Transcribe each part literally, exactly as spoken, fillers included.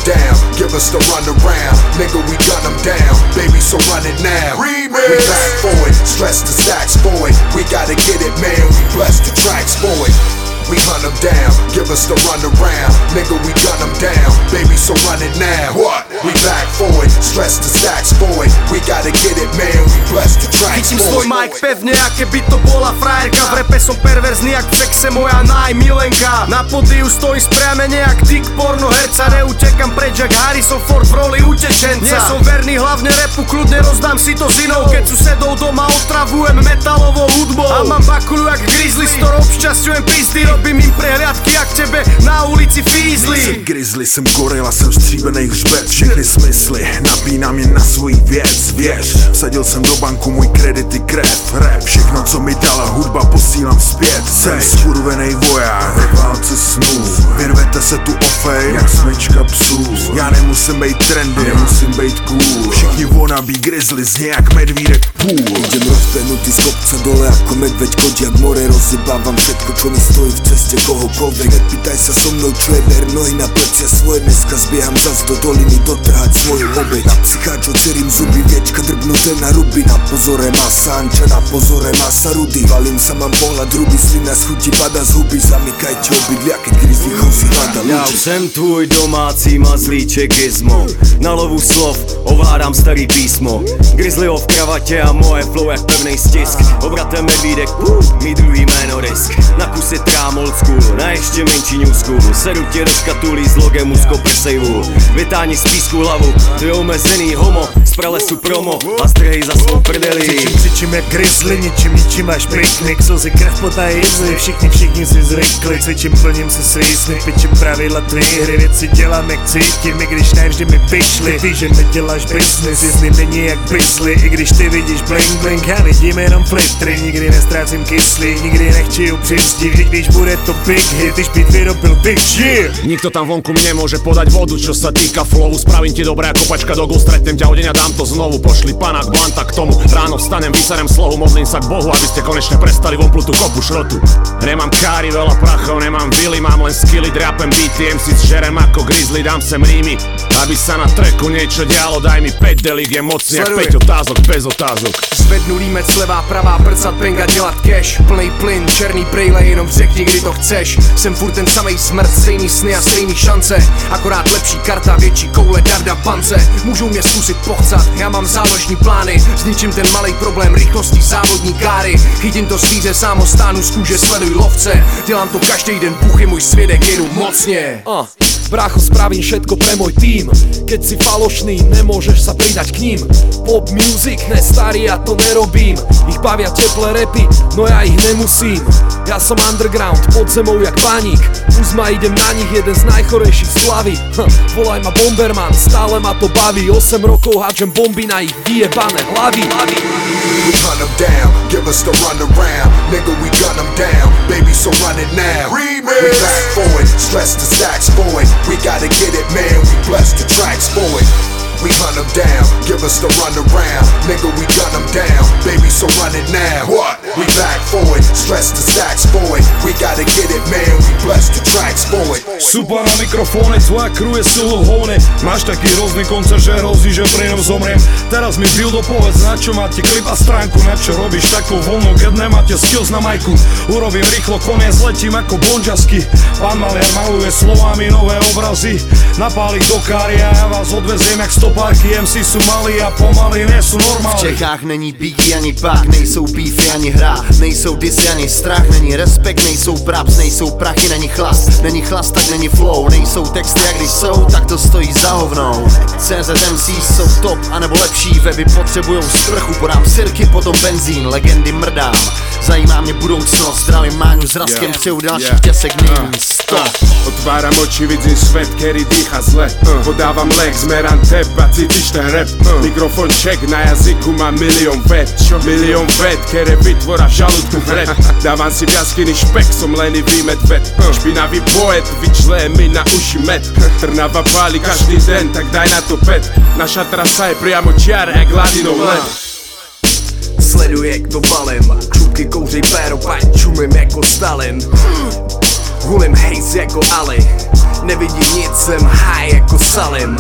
down, give us the run around. Nigga, we gun them down, baby, so run it now. Remix. We back for it, stress the stacks, boy. We gotta get it, man, we bless the tracks, boy. We hunt them down, give us the run around. Nigga, we gun them down, baby, so run it now. What? We back for it, stress the stacks, boy. We gotta get it, man, we bless the tracks, boy. Chytím svoj mic pevne, aké by to bola frajerka. V repe som perverzný, jak v sexe moja najmilenka. Na pódiu stojím spriamene, jak dick porno herca. Neutekam preč, jak Harrison Ford v roli utečenca. Nie som verný, hlavne repu, kľudne rozdám si to s inou. Keď susedov doma otravujem metalovou hudbou. A mám bakulu jak grizzly, s ktorou obšťasťujem pizdy. Robím im prehliadky, jak tebe na ulici fízli. Jsem grizzly, jsem gorila, jsem stříbenej hřbet. Všechny smysly, napínám je na svůj věc, věř. Vsadil jsem do banku můj kredity, krev, rap. Všechno, co mi dala hudba, posílám zpět. Jsem skurvenej voják ve válce snů. Vyrvete se tu o fame, jak smečka psů. Já nemusím být trendy, nemusím být cool. Všichni wannabe grizzly, zně jak medvídek půl. Idem rozpenutý z kopce dole ako medveď koď, jak more rozjebávam všetko, čo mi stojí v ceste kohokoľvek. Nepýtaj sa so mnou, čo je ber, nohy na plecia svoje. Dneska zbieham zas do doliny dotrhať svoju obeť. Na psycháčo cerím zuby, viečka drbnuté na ruby. Na pozore masa Anča, na pozore masa Rudy. Valím sa, mám pohľad ruby, slina z chuti pada z huby. Zamykajte obydlia, keď grizzly chodí hľada ľudí. Já už jsem tvůj domácí mazlíček Gizmo. Na lovu slov ovládám starý písmo. Grizzlyho v kravatě a moje flow jak pevnej stisk. Obratem medvídek, uh, mý druhý jméno risk. Na kusy trám old school, na ještě menší new school. Sedu tě do škatulí s logem úzko prsejvu. Vytáni z písku hlavu, ty omezený homo. Z pralesu promo a strhej za svou prdeli. Křičím, křičím jak grizzly, ničím, ničím až piknik. Slzy, krev, pot a jizly, všichni, všichni si zrykli. Cvičím, plním se svý sny, pičím pravidla tvý hry. Věci dělám jak cítím, i když ne vždy mi vyšly. Ty, že mi děláš business, jízdný není jak Bisley. I když ty vidíš blink blink, já vidím jenom flitry. Nikdy nestrácím kyslík, nikdy nechčiju přizdík. I když bude to big hit, když beat vyrobil big shit. Nikto tam vonku mi nemôže podať vodu, čo sa týka flowu. Spravím ti dobré ako pačka do gul, stretnem ťa o deň a dám to znovu. Pošli panák, blanta k tomu, ráno vstanem, vyserem slohu. Modlím sa k Bohu, aby ste konečne prestali vonplu tú kopu šrotu. Nemám kári, veľa prachov, nemám vily, mám len skilly, drapem beaty, em cé žerem ako grizzly, dám sem rímy. Aby sa na tracku niečo dialo, daj mi päť delík, je mocný jak päť otázok, bez otázok. Zvednu límec, levá, pravá, prcat, penga, dělat cash. Plnej plyn, černý brejle, jenom řekni, kdy to chceš. Jsem furt ten samej smrt, stejný sny a stejný šance. Akorát lepší karta, větší koule, darda, pance. Můžou mě zkusit pochcat, já mám záložní plány. Zničím ten malej problém rychlostí závodní káry. Chytím to svíře, sám ho stánu z kůže, sleduj lovce. Dělám to každý den, Bůh je můj svědek, jedu mocně. uh. Brácho, spravím všetko pre môj tým. Keď si falošný, nemôžeš sa pridať k ním. Pop music, ne starý, ja to nerobím. Ich bavia teplé repy, no ja ich nemusím. Ja som underground, pod zemou jak paník. Uzma, idem na nich, jeden z najchorejších z hlavy. hm, Volaj ma Bomberman, stále ma to baví. osem rokov hádžem bomby na ich vyjebané hlavy. We hunt them down, give us the run around. Nigga, we gun them down, baby, so run it now. Remix. We back for it, stress the stacks, boy. We gotta get it, man, we bless the tracks, boy. We hunt them down, give us the run around. Nigga, we gun them down, baby, so run it now. What? We back for it, stress the stacks, boy. We gotta get it, man, we bless the tracks, boy. Super na mikrofóne, tvoja crew je silou hovne. Máš taký hrozný koncert, že hrozí, že pri ňom zomriem. Teraz mi Bildo povedz, na čo máte klip a stránku. Na čo robíš takú voľnú, keď nemáte skills na majku. Urobím rýchlo koniec, letím ako Bonžasky. Pán Maliar maluje slovami nové obrazy. Napáli do káry a ja vás odveziem jak stopárky. em cé sú malí a pomaly nie sú normálni. V Čechách není Biggie ani Pak, nejsou beefy ani hra, nejsou disy ani strach, není respekt, nejsou praps, nejsou prachy, není chlast, není chlast, tak není flow, nejsou texty a když jsou, tak to stojí za hovnou. cé zet em cé jsou top, anebo lepší, weby potřebujou sprchu, podám sirky, potom benzín, legendy mrdám. Zajímá mě budoucnost, zdravím Máňu s Raskem, yeah, přeju dalších yeah. desek dní, stop. Otváram oči, vidím svet, který dýcha zle. uh. Podávám lek, zmerám teba, cítiš ten rap. uh. Mikrofon ček, na jazyku mám milión vet. Milión vet, které vytvora žalúdku vred. Dávam si v jaskyni špek, som lenivý medved. uh. Špinavý poet, vyčleje mi na uši med. Trnava páli každý den, tak daj na to pet. Naša trasa je priamo čiara, jak Ladinov led. Sleduj, jak to balím, křupky kouřej péro, paň čumím jako Stalin. Hulím hejs jako Ali, nevidím nic, jsem high jako Salim.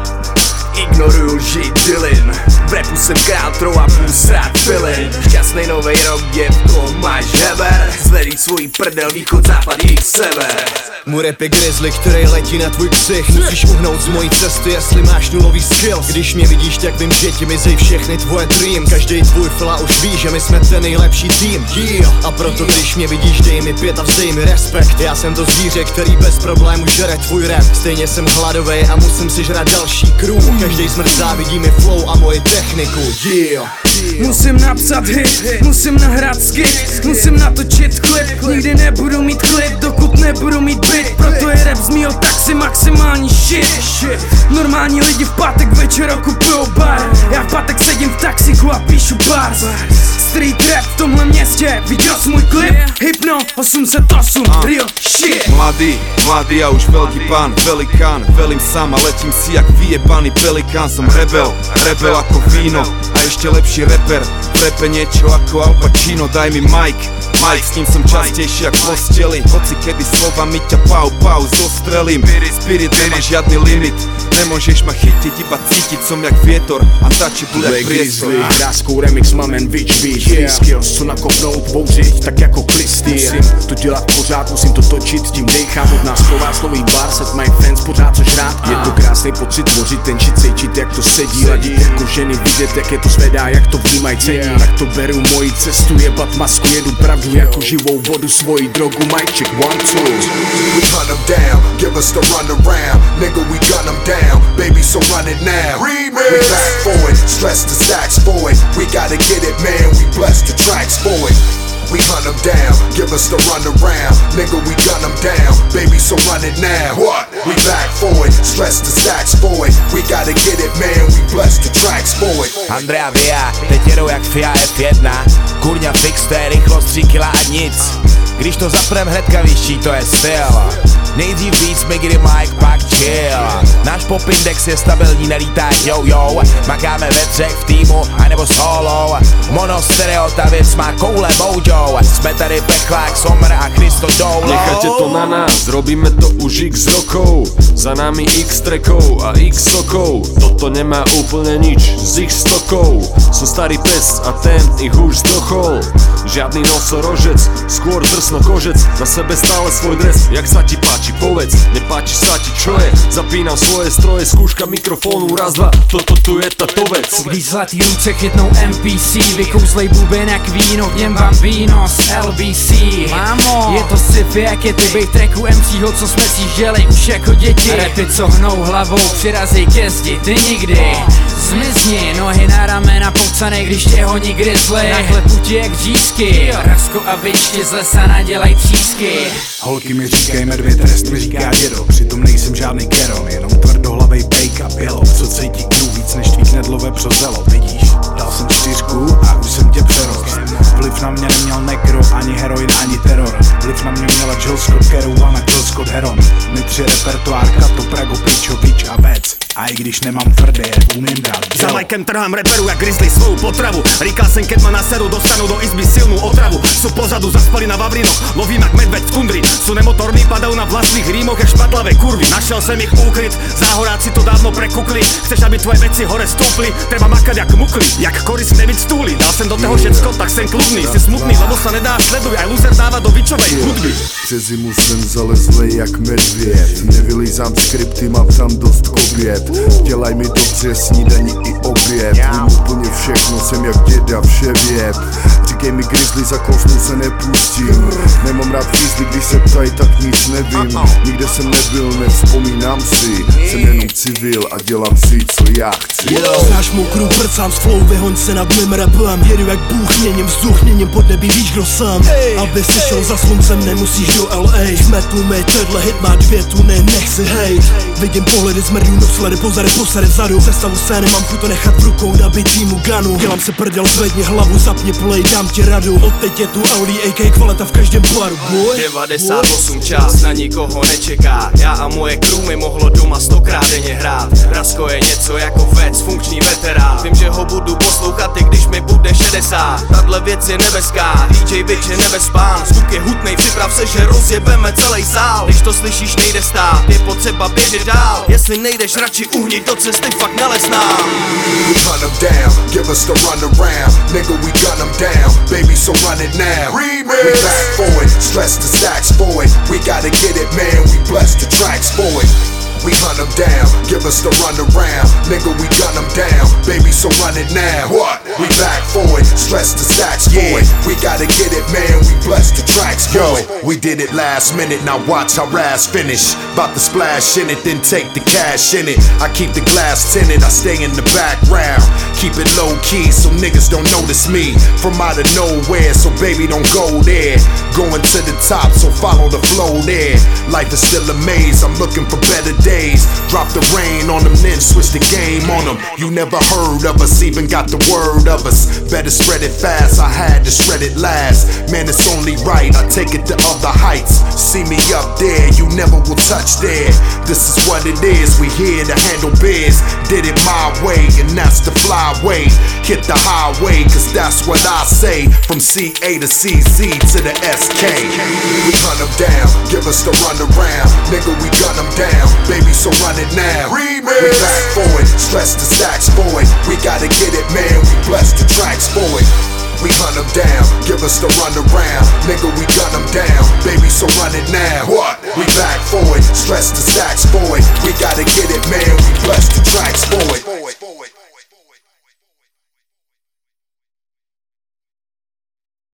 Ignoruju lži Dylan, v rapu jsem král trou a půl srát filin. Šťastnej novej rok, děvko, máš heber. Zvedí svůj prdel, východ, západ, jich, sever. Můj rap je grizzly, který letí na tvůj ksich. Musíš uhnout z mojí cesty, jestli máš nulový skills. Když mě vidíš, tak vím, že ti mizej všechny tvoje dream. Každý tvůj fila už ví, že my jsme ten nejlepší tým, yeah. A proto když mě vidíš, dej mi pět a vzdej mi respekt. Já jsem to zvíře, který bez problémů žere tvůj rap. Stejně jsem hladovej a musím si žrat další krům. Každý smrt závidí mi flow a moji techniku, yeah. Musím napsat hit, musím nahrát skit, musím natočit klip. Nikdy nebudu mít klid, dokud nebudu mít byt. Proto je rap z mýho taxi maximální shit. Normální lidi v pátek večer okupujou bar. Já v pátek sedím v taxiku a píšu bars. Street rap v tomhle městě, viděl jsi můj klip? Hypno osm set osm, real shit. Mladý, mladý a už velký pán, velikán. Velím sám a letím si jak vyjebaný pelikán. Som rebel, rebel ako víno a ještě lepší rapper. V rape niečo ako Al Pacino, daj mi Mike. Mike, s ním som častejší jak v posteli. Hoci kedy slovami ťa pau pau zostrelím. Spirit nemá žiadny limit, nemôžeš ma chytiť, iba cítiť som jak vietor. Untouchable jak priestor. Kráskou remix mám Witch Beat, yeah. Skills, co nakopnout, bouřit, tak jako klistýr. Musím to dělat pořád, musím to točit, tím dejchám od nás pro vás nový bar, set my fans pořád co žrát. Je to krásný pocit tvořit, tenčit, cítit, jak to sedí. Ladit jako ženy, vidět, jak je to zvedá, jak to vnímaj, cení. Tak to beru moji cestu, jebat masku, jedu pravdu jako živou vodu, svoji drogu, mic check, one, two. We hunt them down, give us the run around. Nigga, we gun them down, baby, so run it now. Remix. We back for it, stress the stacks for it. We gotta get it, man, we bless the tracks for it. We hunt them down, give us the run around. Nigga, we gun them down, baby, so run it now. What? We back for it, stress the stacks for it. We gotta get it, man, we bless the tracks for it. Andrea Via, teď jedou jak Fia F jedna. Kurňa fix, to je rychlost tři kila a nic. Když to zapnem hnedka víš, čí to je styl. Nejdřív víc mi kdy Mike, pak chill. Náš pop index je stabilní, nelítá yo yo. Makáme ve třech v týmu, anebo solo. Mono stereo, ta věc má koule mojo. Jsme tady Pechlák, Sommer a Christo Dolo. Nechajte to na nás, robíme to už x rokov. Za nami x trackov a x sokov. Toto nemá úplne nič z ich stokov. Som starý pes a ten ich už zdochol. Žiadny nosorožec, skôr drsno kožec. Na sebe stále svoj dres, jak sa ti páči, povedz. Nepáči sa ti, čo je? Zapínam svoje stroje, skúška mikrofónu, raz, dva. Toto tu je tato vec. Když zlatý ruce chytnou M P C, vykouzlej buben jak víno, v něm vám víno z L B C. Mámo, je to sci-fi, jak je ty bejt tracku M C ho, co jsme si žili už jako děti. Rapy, co hnou hlavou, přirazí ke zdi, ty nikdy zmizni, nohy na ramena pocanej, když tě honí grizzly. Naklepu ti jak řízky, Rasko a vyčti z lesa nadělaj třísky. Holky mi říkají medvěd, trest mi říká dědo. Přitom nejsem žádný Keron, jenom tvrdohlavej bejk a bělo. Co cítí ků víc než tvý knedlové přozelo, vidíš? Dal jsem čtyřku a už jsem tě přerost. Vliv na mě neměl nekro, ani heroin, ani teror. Vliv na mě měla Jill Scott Carew a Jill Scott Heron. My tři repertoárka, to Prago, Pičo, Pič a Vec. A i když nemám tvrdé, umím dát dělo. Za lajkem trhám reperu jak grizzly svou potravu. Říkal jsem, keď ma na seru dostanú do izby silnú otravu. Sú pozadu, zaspali na Vavrinoch, lovím jak medveď v tundri. Sú nemotorní, padajú na vlastných rímoch jak špatlavé kurvy. Našel jsem ich úkryt, záhoráci to dávno prekukli. Chceš, aby tvoje veci hore stúpli, treba makať jak mukli, jak koris nebyť stúli. Dal jsem do toho všecko, tak jsem kludný. Si smutný, lebo sa nedá, sleduj, aj loser dáva do bičovej hudby. Přes zimu jsem zalezlej jak medvěd. Nevylízám skripty, mám tam dost kobět. Dělaj mi dobře snídaní i oběd. Vím úplně všechno, jsem jak děda vševěd. Říkej mi grizzly, za kousnu se nepustím. Nemám rád grizzly, když se ptají, tak nic nevím. Nikde jsem nebyl, nevzpomínám si. Jsem jenom civil a dělám si, co já chci. Znáš mou crew, prcám s flow, vyhoň se nad mým rapem. Jedu jak Bůh, měním vzduch, měním pod nebi, víš kdo jsem. Aby si šel za sluncem, nemusíš do L A. Smetu mi, tenhle hit má dvě tuny, nechci hejt. Vidím pohledy zmrdů, no sledy pozady, posady vzadu. Představu scény, mám chuť to nechat v rukou, nabít týmu ganu. Dělám se prděl, zvedni hlavu, zapni play, dám ti radu. Odteď je tu Audi, A K kvalita v každém baru, boy. devadesát osm čas na nikoho nečeká. Já a moje crew mi mohlo doma stokrát denně hrát. Rasko je něco jako vec, funkční veterán. Vím, že ho budu poslouchat, i když mi bude šest šedesát. Tahle věc je nebeská, D J Bitch je nebespán. Zvuk je hutnej, připrav se, že rozjebeme celý sál. Když to slyšíš, nejde stát, je potřeba běžet dál. Jestli nejdeš, radši uhni do cesty, fakt nelez nám. We hunt them down, give us the run around. Nigga, we gun them down, baby, so run it now. Remix. We back for it, stress the stacks for it. We gotta get it, man, we bless the tracks for it. We hunt them down, give us the run around. Nigga, we gun them down, baby, so run it now. What? We back for it, stress the stacks for yeah. it. We gotta get it, man, we bless the tracks for Yo, it. We did it last minute, now watch our ass finish. About to splash in it, then take the cash in it. I keep the glass tinted, I stay in the background. Keep it low key so niggas don't notice me. From out of nowhere, so baby don't go there. Going to the top, so follow the flow there. Life is still a maze, I'm looking for better days. Drop the rain on them, then switch the game on them. You never heard of us, even got the word of us. Better spread it fast, I had to shred it last. Man, it's only right, I take it to other heights. See me up there, you never will touch there. This is what it is, we here to handle biz. Did it my way, and that's the flyway. Hit the highway, cause that's what I say. From C A to C Z to the S K. We hunt them down, give us the run around. Nigga, we gun them down, baby, so run it now. Remix. We back for it, stress the stacks for it. We gotta get it, man, we bless the tracks for it. We hunt them down, give us the run around. Nigga, we gun them down, baby, so run it now. What? We back for it, stress the